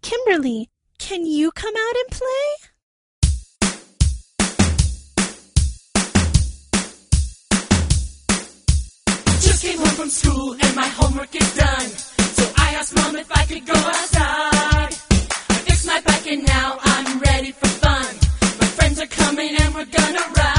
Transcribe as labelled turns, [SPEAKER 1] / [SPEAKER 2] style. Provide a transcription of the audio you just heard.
[SPEAKER 1] Kimberly, can you come out and play?
[SPEAKER 2] Just came home from school and my homework is done. So I asked Mom if I could go outside. I fixed my bike and now I'm ready for fun. My friends are coming and we're gonna ride.